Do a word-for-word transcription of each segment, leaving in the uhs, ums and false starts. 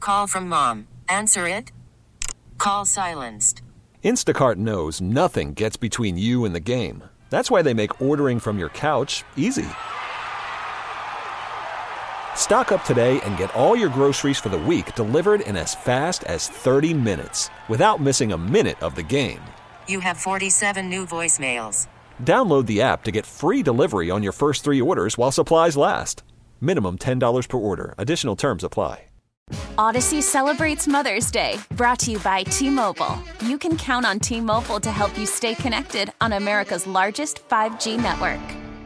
Call from mom. Answer it. Call silenced. Instacart knows nothing gets between you and the game. That's why they make ordering from your couch easy. Stock up today and get all your groceries for the week delivered in as fast as thirty minutes without missing a minute of the game. You have forty-seven new voicemails. Download the app to get free delivery on your first three orders while supplies last. Minimum ten dollars per order. Additional terms apply. Odyssey celebrates Mother's Day, brought to you by T-Mobile. You can count on T-Mobile to help you stay connected on America's largest five G network.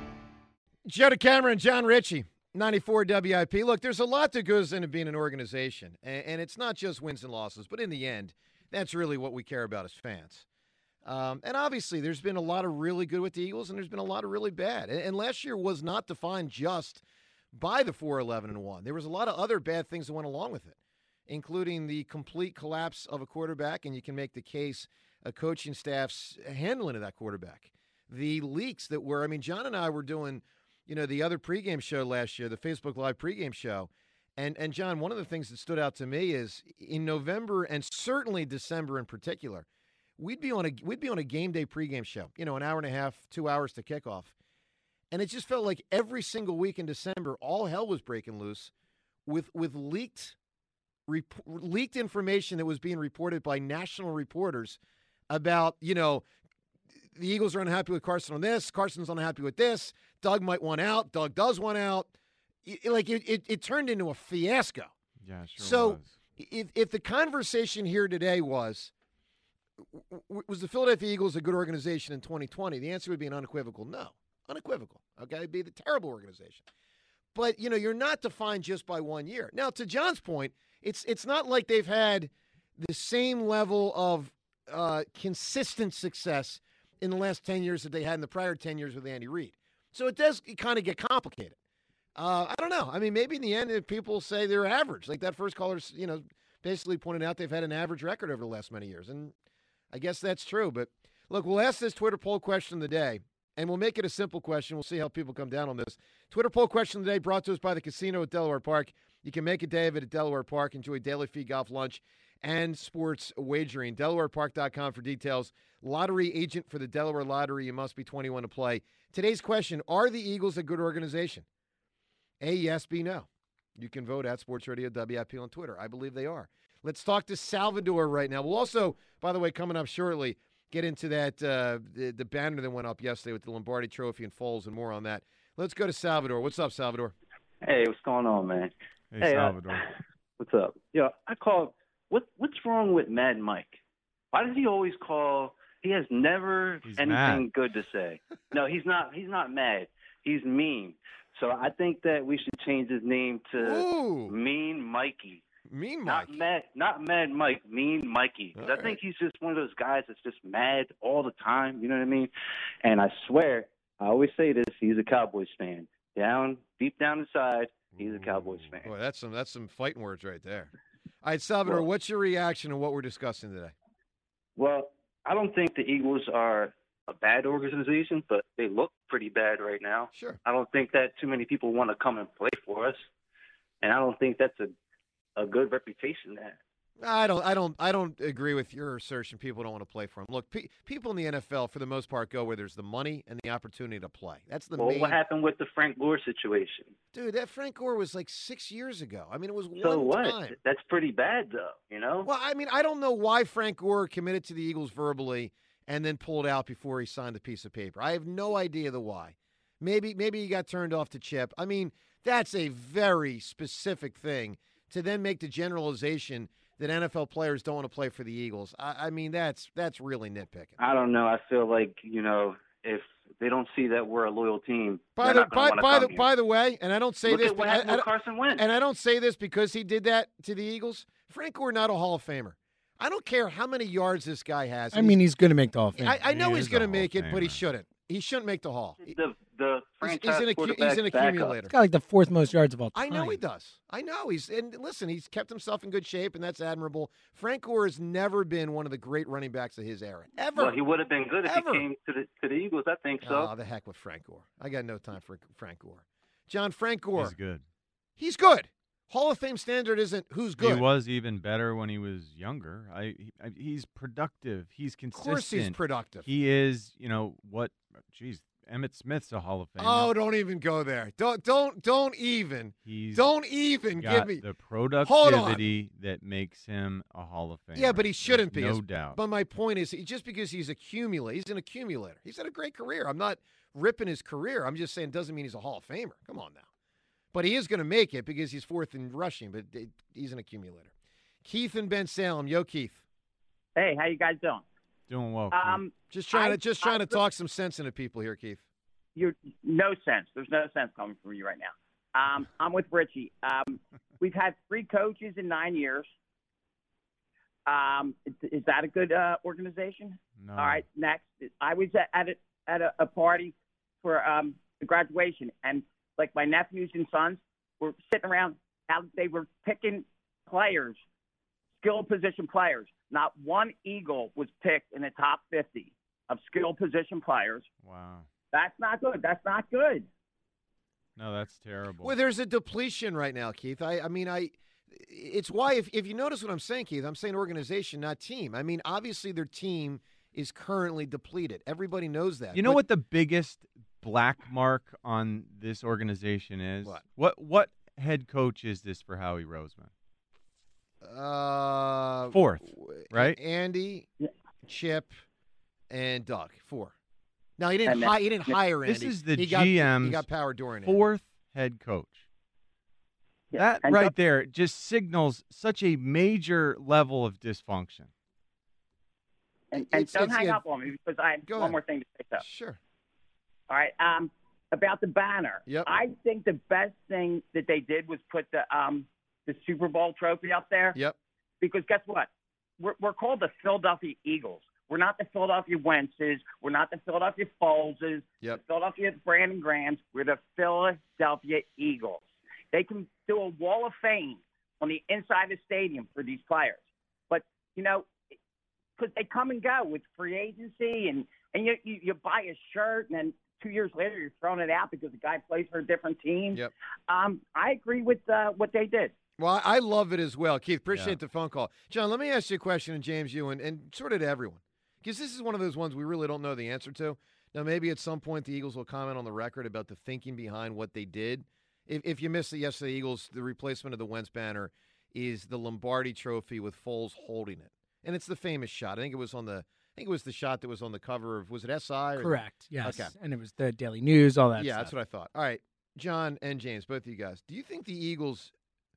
Joe DeCamara and John Ritchie, ninety-four W I P. Look, there's a lot that goes into being an organization, and, and it's not just wins and losses, but in the end, that's really what we care about as fans. Um, and obviously, there's been a lot of really good with the Eagles, and there's been a lot of really bad. And, and last year was not defined just by the four eleven and one. There was a lot of other bad things that went along with it, including the complete collapse of a quarterback, and you can make the case a coaching staff's handling of that quarterback. The leaks that were, I mean, John and I were doing, you know, the other pregame show last year, the Facebook Live pregame show, and and John, one of the things that stood out to me is in November and certainly December in particular, we'd be on a we'd be on a game day pregame show, you know, an hour and a half, two hours to kickoff. And it just felt like every single week in December, all hell was breaking loose with with leaked rep- leaked information that was being reported by national reporters about, you know, the Eagles are unhappy with Carson on this, Carson's unhappy with this, Doug might want out, Doug does want out. It, like it, it, it turned into a fiasco. Yeah, sure so was. if if the conversation here today was, was the Philadelphia Eagles a good organization in twenty twenty, the answer would be an unequivocal no. Unequivocal, okay? It'd be the terrible organization. But, you know, you're not defined just by one year. Now, to John's point, it's it's not like they've had the same level of uh, consistent success in the last ten years that they had in the prior ten years with Andy Reid. So it does kind of get complicated. Uh, I don't know. I mean, maybe in the end, if people say they're average, like that first caller, you know, basically pointed out they've had an average record over the last many years. And I guess that's true. But, look, we'll ask this Twitter poll question of the day. And we'll make it a simple question. We'll see how people come down on this. Twitter poll question of the day brought to us by the casino at Delaware Park. You can make a day of it at Delaware Park. Enjoy daily fee golf lunch and sports wagering. Delaware Park dot com for details. Lottery agent for the Delaware Lottery. You must be twenty-one to play. Today's question, are the Eagles a good organization? A, yes, B, no. You can vote at Sports Radio W I P on Twitter. I believe they are. Let's talk to Salvador right now. We'll also, by the way, coming up shortly, get into that, uh, the, the banner that went up yesterday with the Lombardi Trophy and Foles and more on that. Let's go to Salvador. What's up, Salvador? Hey, what's going on, man? Hey, hey Salvador. Uh, what's up? Yeah, I call. What What's wrong with Mad Mike? Why does he always call? He has never He's anything mad. good to say. No, he's not. He's not mad. He's mean. So I think that we should change his name to Ooh. Mean Mikey. Mean Mike. Not mad, not mad Mike, Mean Mikey. 'Cause All I think right. he's just one of those guys that's just mad all the time. You know what I mean? And I swear, I always say this: he's a Cowboys fan. Down, deep down inside, he's a Cowboys fan. Boy, that's some that's some fighting words right there. All right, Salvador, Well- what's your reaction to what we're discussing today? Well, I don't think the Eagles are a bad organization, but they look pretty bad right now. Sure. I don't think that too many people want to come and play for us, and I don't think that's a a good reputation there. I don't, I don't, I don't agree with your assertion. People don't want to play for him. Look, pe- people in the N F L, for the most part, go where there's the money and the opportunity to play. That's the Well, main. what happened with the Frank Gore situation? Dude, that Frank Gore was like six years ago. I mean, it was So one what? time. That's pretty bad, though. You know. Well, I mean, I don't know why Frank Gore committed to the Eagles verbally and then pulled out before he signed the piece of paper. I have no idea the why. Maybe, maybe he got turned off to Chip. I mean, that's a very specific thing to then make the generalization that N F L players don't want to play for the Eagles. I, I mean, that's that's really nitpicking. I don't know. I feel like, you know, if they don't see that we're a loyal team, By they're the not by, gonna by wanna the come by the way, and I don't say here. Look this, at what I- happened I- with Carson Wentz. and I don't say this because he did that to the Eagles. Frank Gore not a Hall of Famer. I don't care how many yards this guy has. I and mean, he's going to make the Hall of Fame. I, I know He he's is a going to Hall make of it, but he Famer. shouldn't. He shouldn't make the Hall. He- the the He's, franchise he's an, acu- quarterback he's an backup. accumulator. He's got like the fourth most yards of all I time. know he does. I know he's and listen, he's kept himself in good shape, and that's admirable. Frank Gore has never been one of the great running backs of his era, ever. Well, he would have been good if Ever. he came to the to the Eagles. I think so. Oh, the heck with Frank Gore. I got no time for Frank Gore. John, Frank Gore. He's good. He's good. Hall of Fame standard isn't who's good. He was even better when he was younger. I, he, I he's productive. He's consistent. Of course he's productive. He is, you know, what, geez, Emmitt Smith's a Hall of Famer. Oh, don't even go there. Don't don't don't even. He's don't even got give me the productivity that makes him a Hall of Famer. Yeah, but he shouldn't There's be. No As- doubt. But my point is, he- just because he's accumulate, he's an accumulator. He's had a great career. I'm not ripping his career. I'm just saying it doesn't mean he's a Hall of Famer. Come on now. But he is going to make it because he's fourth in rushing, but it- he's an accumulator. Keith and Ben Salem. Yo, Keith. Hey, how you guys doing? Doing well. Um, Just trying I- to just trying I- to talk some sense into people here, Keith. You're no sense. There's no sense coming from you right now. Um, I'm with Richie. Um, we've had three coaches in nine years. Um, is, is that a good uh, organization? No. All right. Next, I was at at a, at a, a party for um, the graduation, and like my nephews and sons were sitting around. How they were picking players, skill position players. Not one Eagle was picked in the top fifty of skill position players. Wow. That's not good. That's not good. No, that's terrible. Well, there's a depletion right now, Keith. I, I mean, I. It's why, if, if you notice what I'm saying, Keith, I'm saying organization, not team. I mean, obviously their team is currently depleted. Everybody knows that. You know But- what the biggest black mark on this organization is? What? What what head coach is this for Howie Roseman? Uh, Fourth, w- right? Andy, Yeah. Chip, and Doug. Four. Now he didn't. And then- Hi, he didn't hire Andy. This is the he got, G M's He got power during Fourth head coach. Yeah. That And right Doug- there just signals such a major level of dysfunction. And, and It's- don't it's- hang yeah. up on me because I have Go one ahead. more thing to say. So. Sure. All right. Um, about the banner. Yep. I think the best thing that they did was put the um the Super Bowl trophy up there. Yep. Because guess what? We're we're called the Philadelphia Eagles. We're not the Philadelphia Wentzes. We're not the Philadelphia Foleses. Yep. The Philadelphia Brandon Grahams. We're the Philadelphia Eagles. They can do a wall of fame on the inside of the stadium for these players. But, you know, because they come and go with free agency, and, and you, you, you buy a shirt, and then two years later you're throwing it out because the guy plays for a different team. Yep. Um, I agree with uh, what they did. Well, I I love it as well, Keith. Appreciate Yeah. the phone call, John. Let me ask you a question, and James, you, and, and sort of to everyone, because this is one of those ones we really don't know the answer to. Now, maybe at some point the Eagles will comment on the record about the thinking behind what they did. If, if you missed it yesterday, Eagles, the replacement of the Wentz banner is the Lombardi Trophy with Foles holding it, and it's the famous shot. I think it was on the, I think it was the shot that was on the cover of, was it S I? Or, Correct. Yes. Okay. And it was the Daily News, all that yeah, stuff. that's what I thought. All right, John and James, both of you guys, do you think the Eagles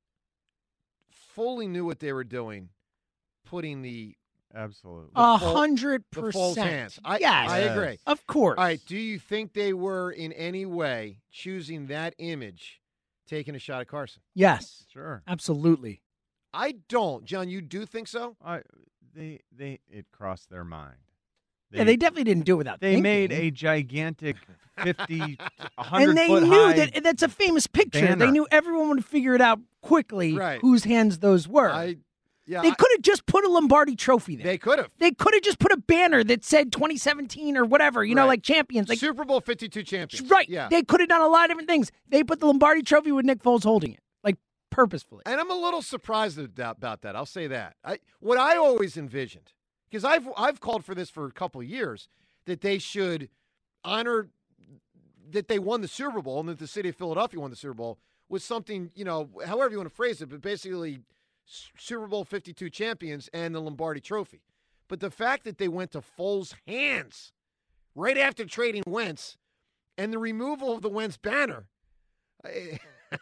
fully knew what they were doing, putting the Absolutely. A Fol- hundred the Foles percent. hands? I, Yes. I agree. Yes. Of course. All right, do you think they were in any way choosing that image, taking a shot at Carson? Yes. Sure. Absolutely. I don't. John, you do think so? I they they it crossed their mind. yeah, they definitely didn't do it without They thinking. made a gigantic fifty, a hundred and they foot knew high. that that's a famous picture. banner. They knew everyone would figure it out quickly Right. whose hands those were. I yeah, they I- could have just put a Lombardi trophy there. they could have. They could have just put a banner that said twenty seventeen or whatever, you know, Right. like champions. Like Super Bowl fifty-two champions. right. Yeah. They could have done a lot of different things. They put the Lombardi trophy with Nick Foles holding it, like purposefully. And I'm a little surprised about about that. I'll say that. I what I always envisioned, because I've I've called for this for a couple of years, that they should honor that they won the Super Bowl and that the city of Philadelphia won the Super Bowl with something, you know, however you want to phrase it, but basically S- Super Bowl fifty-two champions and the Lombardi Trophy. But the fact that they went to Foles' hands right after trading Wentz and the removal of the Wentz banner. I-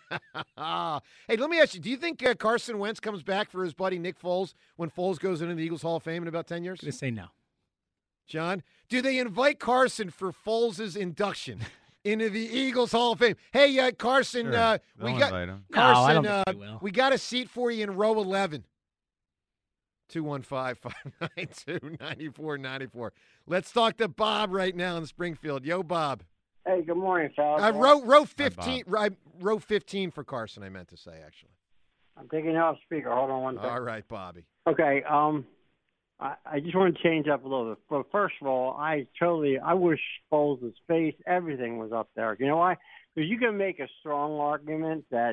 hey, let me ask you, do you think uh, Carson Wentz comes back for his buddy Nick Foles when Foles goes into the Eagles Hall of Fame in about ten years? I'm gonna say no. John, do they invite Carson for Foles' induction into the Eagles Hall of Fame? Hey, uh, Carson, Sure. uh, They'll we got invite him. No, I Carson, don't think uh, they will. we got a seat for you in row eleven. two one five, five nine two, nine four nine four. Let's talk to Bob right now in Springfield. Yo, Bob. Hey, good morning, fellas. Uh, row, row Bob. fifteen, row, row fifteen for Carson, I meant to say, actually. I'm taking you off speaker. Hold on one second. All right, Bobby. Okay, um, I, I just want to change up a little bit. But first of all, I totally, I wish Foles' face, everything was up there. You know why? Because you can make a strong argument that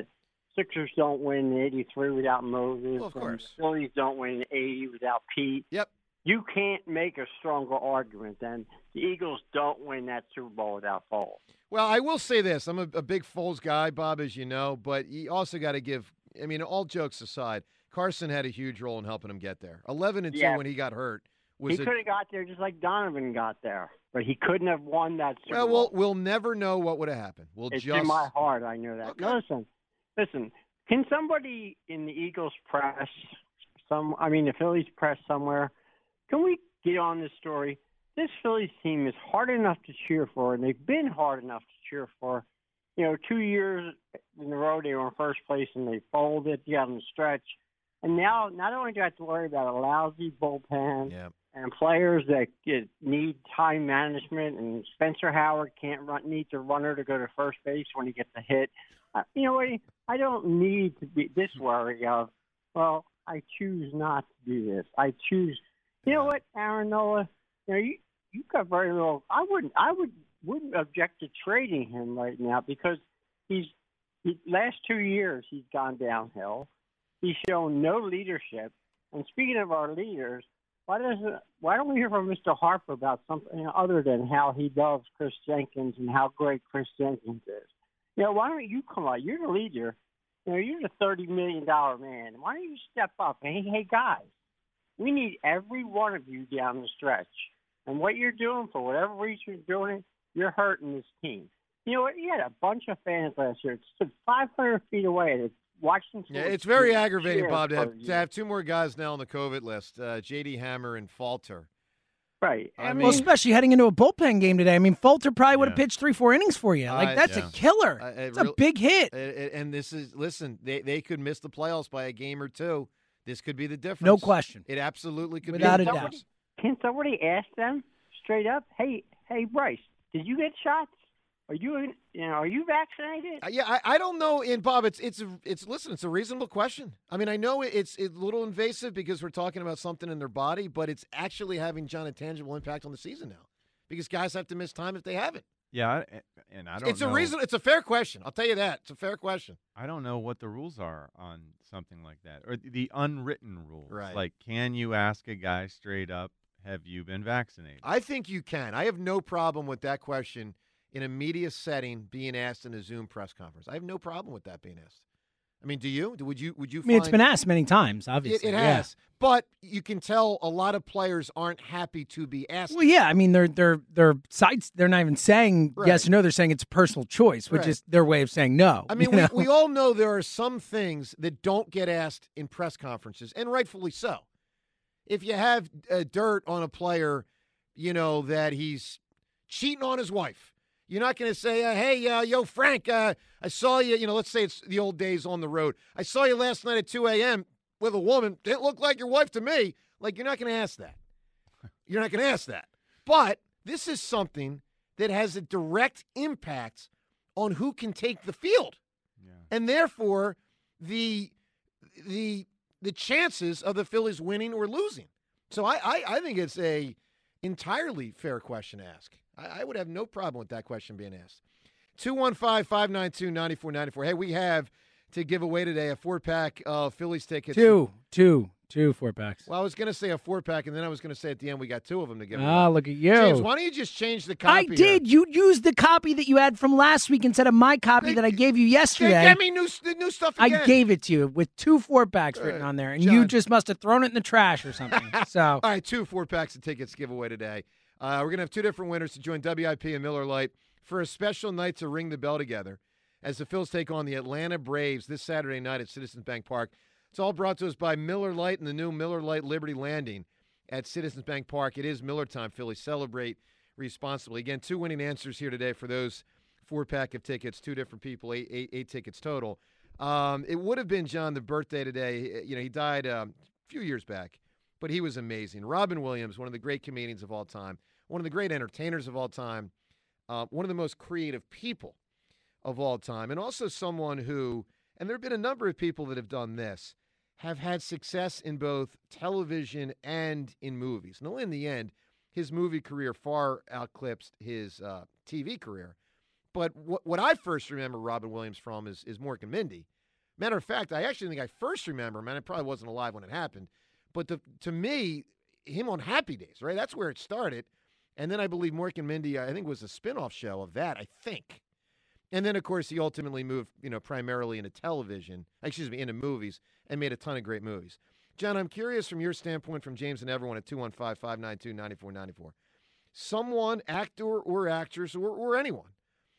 Sixers don't win in eighty-three without Moses. Well, of and course. the Phillies don't win in eighty without Pete. Yep. You can't make a stronger argument than the Eagles don't win that Super Bowl without Foles. Well, I will say this. I'm a, a big Foles guy, Bob, as you know, but you also got to give – I mean, all jokes aside, Carson had a huge role in helping him get there. eleven and two Yeah. when he got hurt. Was He a, could have got there just like Donovan got there, but he couldn't have won that Super Well, Bowl. we'll we'll never know what would have happened. We'll It's just in my heart, I know that. Okay. No, listen, listen. Can somebody in the Eagles press, some, I mean the Phillies press somewhere, can we get on this story? This Phillies team is hard enough to cheer for, and they've been hard enough to cheer for. You know, two years in a row they were in first place and they folded, you got them the stretch. And now not only do I have to worry about a lousy bullpen Yeah. and players that get, need time management, and Spencer Howard can't run, needs a runner to go to first base when he gets a hit. Uh, you know what? I don't need to be this worried of, well, I choose not to do this. I choose. You know what, Aaron Nola? You know, you you got very little. I wouldn't. I would wouldn't object to trading him right now because he's he, last two years he's gone downhill. He's shown no leadership. And speaking of our leaders, why doesn't why don't we hear from Mister Harper about something other than how he loves Chris Jenkins and how great Chris Jenkins is? You know, why don't you come out? You're the leader. You know, you're the thirty million dollar man. Why don't you step up? Hey, hey, guys, we need every one of you down the stretch. And what you're doing, for whatever reason you're doing it, you're hurting this team. You know what? You had a bunch of fans last year. It stood five hundred feet away and watching. Yeah, it's very aggravating, cheer Bob, to for have, you. to have two more guys now on the COVID list, uh, J D Hammer and Falter. Right. I I mean- Well, especially heading into a bullpen game today. I mean, Falter probably would have Yeah. pitched three, four innings for you. Like, I- that's yeah. a killer. I- I It's real- a big hit. Uh, And this is, listen, they, they could miss the playoffs by a game or two. This could be the difference. No question. It absolutely could Without be a the doubt. difference. Can somebody ask them straight up? Hey, hey, Bryce, did you get shots? Are you, in- you know, are you vaccinated? Uh, yeah, I, I don't know. And Bob, it's it's it's listen, it's a reasonable question. I mean, I know it's it's a little invasive because we're talking about something in their body, but it's actually having John a tangible impact on the season now because guys have to miss time if they haven't. Yeah, I- and I don't It's know. a reason. It's a fair question. I'll tell you that. It's a fair question. I don't know what the rules are on something like that, or the unwritten rules. Right. Like, can you ask a guy straight up, "Have you been vaccinated?" I think you can. I have no problem with that question in a media setting being asked in a Zoom press conference. I have no problem with that being asked. I mean, do you? Would you? Would you? I mean, it's find- been asked many times, It, obviously. it yeah. has, but you can tell a lot of players aren't happy to be asked. Well, yeah. I mean, they're they're they're sides. They're not even saying Right. yes or no. They're saying it's a personal choice, which Right. is their way of saying no. I mean, you we, know? we all know there are some things that don't get asked in press conferences, and rightfully so. If you have uh, dirt on a player, you know, that he's cheating on his wife, you're not going to say, uh, hey, uh, yo, Frank, uh, I saw you, you know, let's say it's the old days on the road. I saw you last night at two a.m. with a woman. Didn't look like your wife to me. Like, you're not going to ask that. You're not going to ask that. But this is something that has a direct impact on who can take the field. Yeah. And therefore, the the the chances of the Phillies winning or losing. So I, I, I think it's a entirely fair question to ask. I, I would have no problem with that question being asked. two one five, five nine two, nine four nine four. Hey, we have to give away today a four-pack of Phillies tickets. two, two, two four packs. Well, I was going to say a four-pack, and then I was going to say at the end we got two of them to give away. Ah, look at you. James, why don't you just change the I copy? did. You used the copy that you had from last week instead of my copy They- that I gave you Here? yesterday. Get me new, the new stuff again. I gave it to you with two four packs written Uh, on there, and John. you just must have thrown it in the trash or something. So All right, two four packs of tickets to give away today. Uh, we're going to have two different winners to join W I P and Miller Lite for a special night to ring the bell together as the Phils take on the Atlanta Braves this Saturday night at Citizens Bank Park. It's all brought to us by Miller Lite and the new Miller Lite Liberty Landing at Citizens Bank Park. It is Miller time, Phillies. Celebrate responsibly. Again, two winning answers here today for those four-pack of tickets, two different people, eight, eight, eight tickets total. Um, it would have been, John, the birthday today. You know, he died um, a few years back, but he was amazing. Robin Williams, one of the great comedians of all time, one of the great entertainers of all time, uh, one of the most creative people of all time, and also someone who, and there have been a number of people that have done this, have had success in both television and in movies. Now, in the end, his movie career far outclipped his uh, T V career. But what, what I first remember Robin Williams from is, is Mork and Mindy. Matter of fact, I actually think I first remember him, and I probably wasn't alive when it happened, but the, to me, him on Happy Days, right? That's where it started. And then I believe Mork and Mindy, I think, was a spinoff show of that, I think. And then, of course, he ultimately moved, you know, primarily into television, excuse me, into movies, and made a ton of great movies. John, I'm curious from your standpoint, from James and everyone at two one five, five nine two, nine four nine four, someone, actor or actress or, or anyone,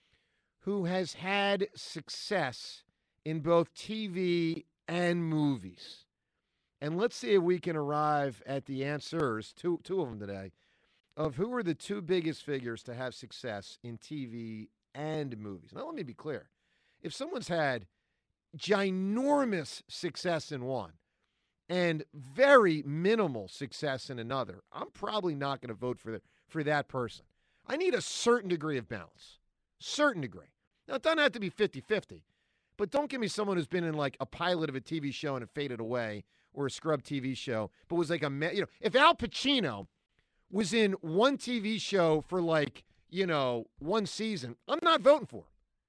who has had success in both T V and movies. And let's see if we can arrive at the answers, two, two of them today, of who are the two biggest figures to have success in T V and movies. Now, let me be clear. If someone's had ginormous success in one and very minimal success in another, I'm probably not going to vote for, the, for that person. I need a certain degree of balance. Certain degree. Now, it doesn't have to be fifty-fifty, but don't give me someone who's been in like a pilot of a T V show and it faded away, or a scrub T V show, but was like a, you know, if Al Pacino was in one T V show for like, you know, one season, I'm not voting for him.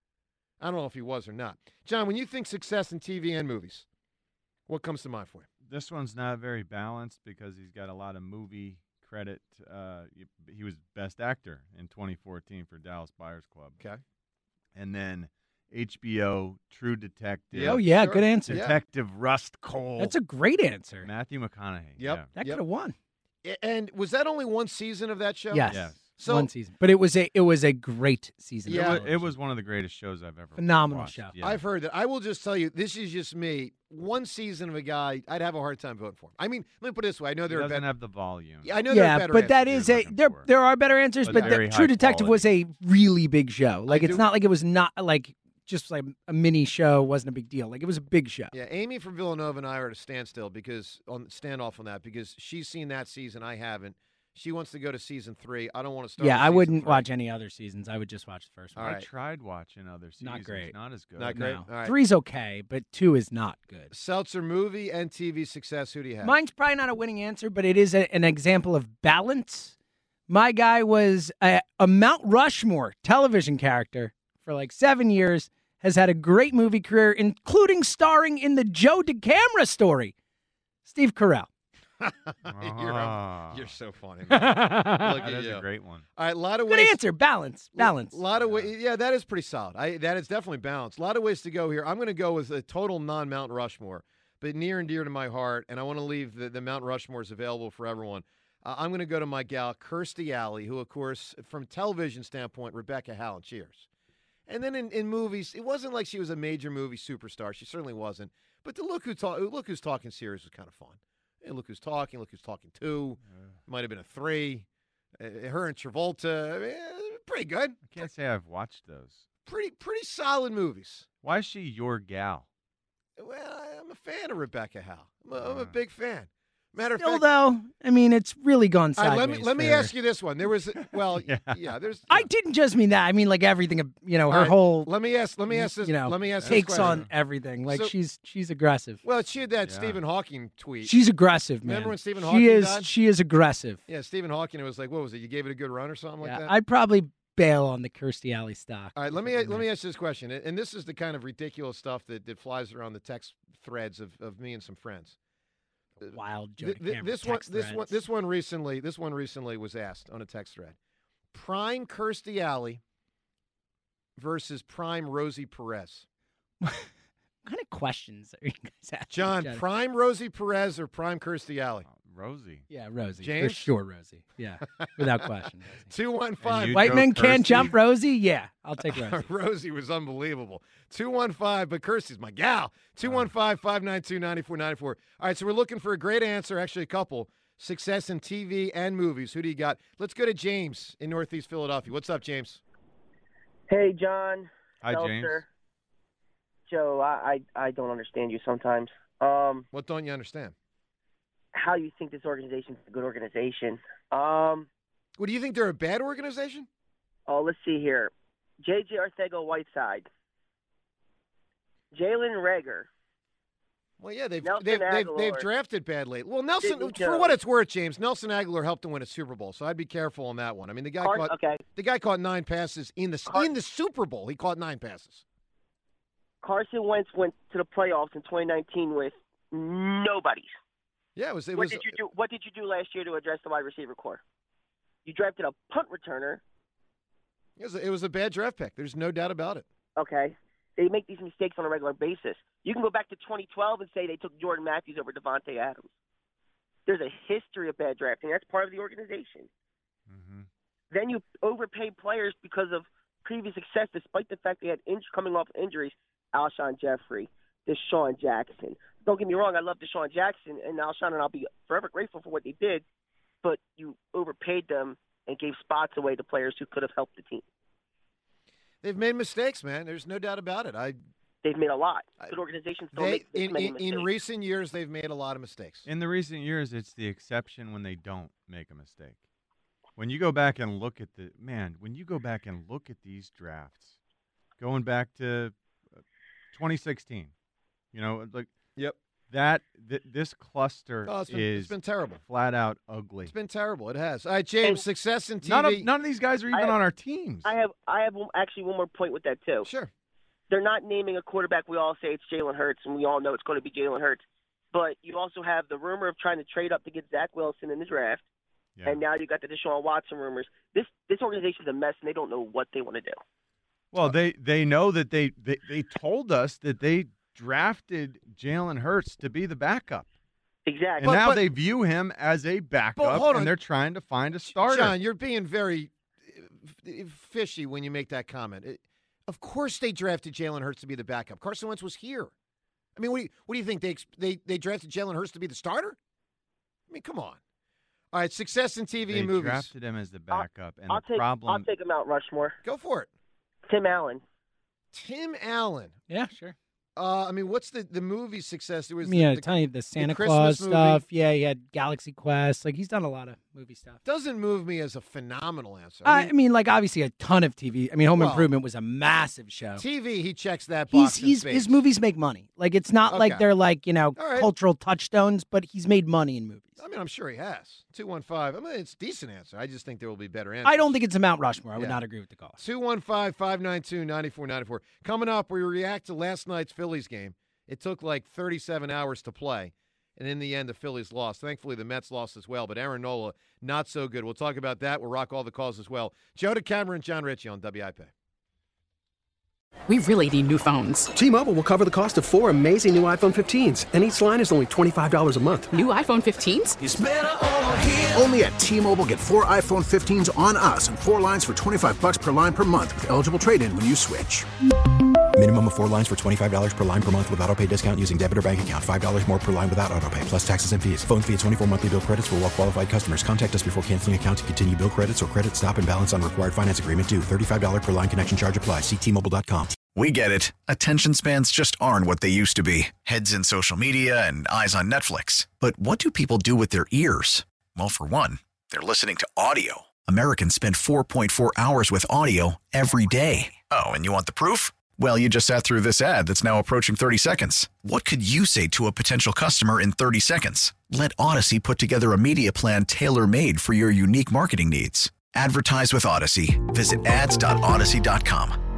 I don't know if he was or not. John, when you think success in T V and movies, what comes to mind for you? This one's not very balanced because he's got a lot of movie credit. Uh, he was Best Actor in twenty fourteen for Dallas Buyers Club. Okay. And then H B O, True Detective. Oh, yeah, sure. Good answer. Detective yeah. Rust Cole. That's a great answer. Matthew McConaughey. Yep. Yeah. That yep. could have won. And was that only one season of that show? Yes. yes. So, one season. But it was a it was a great season. Yeah. It was, it was one of the greatest shows I've ever Phenomenal watched. show. Yeah. I've heard that. I will just tell you, this is just me. One season of a guy, I'd have a hard time voting for him. I mean, let me put it this way. I know He there are doesn't better. have the volume. Yeah, I know there Yeah, are better but that answers. is a looking there. for. There are better answers, But but, very the, True high Detective was a really big show. Like I it's do- not like it was not like just like a mini show. Wasn't a big deal. Like it was a big show. Yeah, Amy from Villanova and I are at a standstill because on standoff on that because she's seen that season. I haven't. She wants to go to season three. I don't want to start. Yeah, with I season wouldn't three. watch any other seasons. I would just watch the first one. All I right. tried watching other seasons. Not great. Not as good. Not great. No. All right. Three's okay, but two is not good. Seltzer movie and T V success. Who do you have? Mine's probably not a winning answer, but it is a, an example of balance. My guy was a, a Mount Rushmore television character for like seven years, has had a great movie career, including starring in the Joe DeCamera story. Steve Carell. you're, Ah. you're so funny. Man. Look That at is you. a great one. All right, a lot of Good ways. answer. Balance. Balance. A lot of ways. Yeah, that is pretty solid. I that is definitely balanced. A lot of ways to go here. I'm going to go with a total non-Mount Rushmore, but near and dear to my heart, and I want to leave the, the Mount Rushmores available for everyone. Uh, I'm going to go to my gal, Kirstie Alley, who, of course, from television standpoint, Rebecca Hall in Cheers. And then in, in movies, it wasn't like she was a major movie superstar. She certainly wasn't. But the Look Who Talk, Look Who's Talking series was kind of fun. Hey, look who's talking. Look who's talking two. Might have been a three. Uh, her and Travolta. I mean, eh, pretty good. I can't say I've watched those. Pretty pretty solid movies. Why is she your gal? Well, I- I'm a fan of Rebecca Hall. I'm a, I'm a Uh. big fan. Matter of Still, fact, though, I mean, it's really gone all right, sideways. let me let me for- ask you this one. There was well, Yeah. yeah. There's. I didn't just mean that. I mean, like everything. You know, her All right, whole Let me ask. Let me ask this. you know, let me ask this takes question. on everything. Like So- she's she's aggressive. Well, she had that Yeah. Stephen Hawking tweet. She's aggressive, man. Remember when Stephen she Hawking is died? she is aggressive. yeah, Stephen Hawking. It was like, what was it? You gave it a good run or something Yeah, like that. I'd probably bail on the Kirstie Alley stock. All right, let me let me ask you this question, and this is the kind of ridiculous stuff that, that flies around the text threads of, of me and some friends. Wild Joe Th- th- DeCamera this one, text this one, threads. this one recently, this one recently was asked on a text thread: Prime Kirstie Alley versus Prime Rosie Perez. What kind of questions are you guys asking? John, each other? Prime Rosie Perez or Prime Kirstie Alley? Uh, Rosie. Yeah, Rosie. James? For sure, Rosie. Yeah, without question. Rosie. Two one And five. you- White go men can't Kirstie? jump, Rosie? Yeah, I'll take Rosie. Rosie was unbelievable. two one five, but Kirstie's my gal. two one five, five nine two, nine four nine four. All right, so we're looking for a great answer, actually a couple. Success in T V and movies. Who do you got? Let's go to James in Northeast Philadelphia. What's up, James? Hey, John. Hi, Seltzer. James. Joe, I, I I don't understand you sometimes. Um, What don't you understand? how you think this organization's a good organization? Um, What, do you think they're a bad organization? oh, let's see here. J J Arcega-Whiteside, Jalen Rager. Well, yeah, they've Nelson they've, they've, they've Aguilar. drafted bad late. Well, Nelson, Sidney for Jones. what it's worth, James, Nelson Aguilar helped to win a Super Bowl, so I'd be careful on that one. I mean, the guy Car- caught okay, the guy caught nine passes in the Car- in the Super Bowl. He caught nine passes. Carson Wentz went to the playoffs in twenty nineteen with nobody. Yeah, it was. It what was, did you do? What did you do last year to address the wide receiver core? You drafted a punt returner. It was, a, it was a bad draft pick. There's no doubt about it. Okay. They make these mistakes on a regular basis. You can go back to twenty twelve and say they took Jordan Matthews over Devontae Adams. There's a history of bad drafting. That's part of the organization. Mm-hmm. Then you overpay players because of previous success, despite the fact they had in- coming off injuries. Alshon Jeffrey, Deshaun Jackson. Don't get me wrong, I love Deshaun Jackson and Alshon, and I'll be forever grateful for what they did, but you overpaid them and gave spots away to players who could have helped the team. They've made mistakes, man. There's no doubt about it. I. They've made a lot. Good organizations don't They, make this in, many in, mistakes. in recent years, they've made a lot of mistakes. In the recent years, it's the exception when they don't make a mistake. When you go back and look at the man, when you go back and look at these drafts, going back to twenty sixteen, you know, like yep, that th- this cluster Oh, it's been- is it's been terrible. flat out ugly. It's been terrible. It has. All right, James. And success in T V. None of none of these guys are even I have- on our teams. I have I have one- actually one more point with that too. Sure. They're not naming a quarterback. We all say it's Jalen Hurts, and we all know it's going to be Jalen Hurts. But you also have the rumor of trying to trade up to get Zach Wilson in the draft, Yeah. and now you got the Deshaun Watson rumors. This this organization's a mess, and they don't know what they want to do. Well, they, they know that they, they, they told us that they drafted Jalen Hurts to be the backup. Exactly. And now they view him as a backup, hold on. and they're trying to find a starter. John, you're being very uh, fishy when you make that comment. It, of course, they drafted Jalen Hurts to be the backup. Carson Wentz was here. I mean, what do you, what do you think? They they they drafted Jalen Hurts to be the starter? I mean, come on. All right, success in T V they and movies. drafted him as the backup, and I'll the take problem. I'll take him out Rushmore. Go for it. Tim Allen. Tim Allen. Yeah, sure. Uh, I mean, what's the, the movie success? There was Yeah, the, the, tell you the Santa Christmas Claus movie. stuff. Yeah, he had Galaxy Quest. Like he's done a lot of movie stuff. Doesn't move me as a phenomenal answer. I mean, like obviously a ton of T V. I mean, Home Well, Improvement was a massive show. T V, he checks that He's box. in he's spades. his movies make money. Like it's not like Okay. they're like you know All right. cultural touchstones, but he's made money in movies. I mean, I'm sure he has. two one five. I mean, it's a decent answer. I just think there will be better answers. I don't think it's a Mount Rushmore. I would Yeah. not agree with the call. two one five, five nine two, nine four nine four. Coming up, we react to last night's Phillies game. It took like thirty-seven hours to play, and in the end, the Phillies lost. Thankfully, the Mets lost as well, but Aaron Nola, not so good. We'll talk about that. We'll rock all the calls as well. Joe DeCamera and John Ritchie on W I P. We really need new phones. T-Mobile will cover the cost of four amazing new iPhone fifteens, and each line is only twenty-five dollars a month. New iPhone fifteens? It's better over here. Only at T-Mobile, get four iPhone fifteens on us and four lines for twenty-five bucks per line per month with eligible trade-in when you switch. Minimum of four lines for twenty-five dollars per line per month with autopay discount using debit or bank account. five dollars more per line without autopay, plus taxes and fees. Phone fee at twenty-four monthly bill credits for well-qualified customers. Contact us before canceling account to continue bill credits or credit stop and balance on required finance agreement due. thirty-five dollars per line connection charge applies. See T Mobile dot com. We get it. Attention spans just aren't what they used to be. Heads in social media and eyes on Netflix. But what do people do with their ears? Well, for one, they're listening to audio. Americans spend four point four hours with audio every day. Oh, and you want the proof? Well, you just sat through this ad that's now approaching thirty seconds. What could you say to a potential customer in thirty seconds? Let Odyssey put together a media plan tailor-made for your unique marketing needs. Advertise with Odyssey. Visit ads dot odyssey dot com.